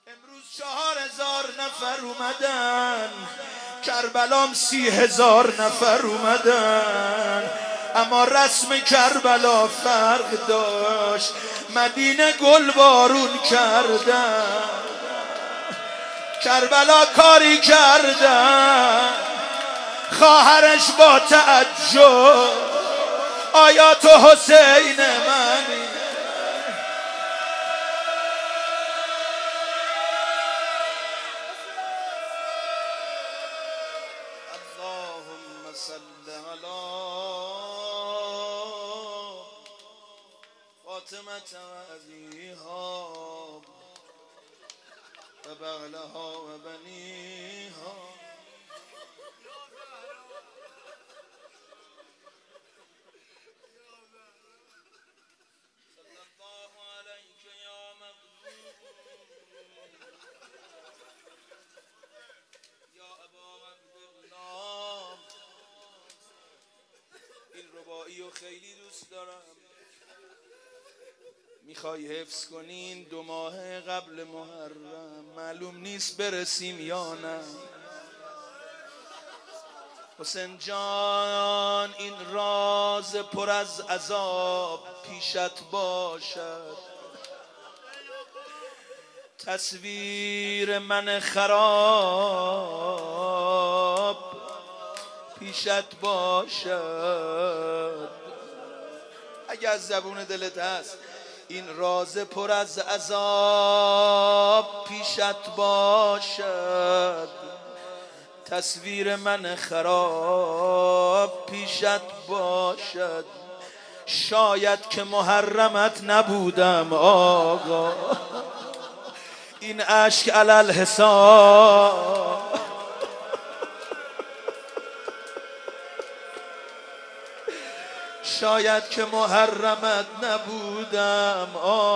امروز 4000 نفر اومدن، کربلام 30,000 نفر اومدن، اما رسم کربلا فرق داشت. مدینه گل بارون کردن، کربلا کاری کردن. خواهرش با تعجب آیا تو حسین منی؟ اللهم صل علی فاطمة و ابیها و بعلها و بنیها. این رباعی رو خیلی دوست دارم. میخوای حفظ کنین 2 ماه قبل محرم، معلوم نیست برسیم یا نه. حسین جان این راز پر از عذاب پیشت باشد، تصویر من خراب پیشت باشد. اگه از زبون دلت هست این راز پر از عذاب پیشت باشد، تصویر من خراب پیشت باشد. شاید که محرمت نبودم آقا، این اشک علل حساب. شاید که محرمت نبودم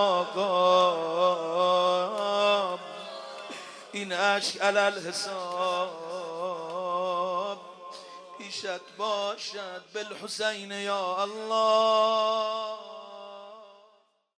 آقا، این اشک علل حساب پیشت باشد. بالحسین یا الله.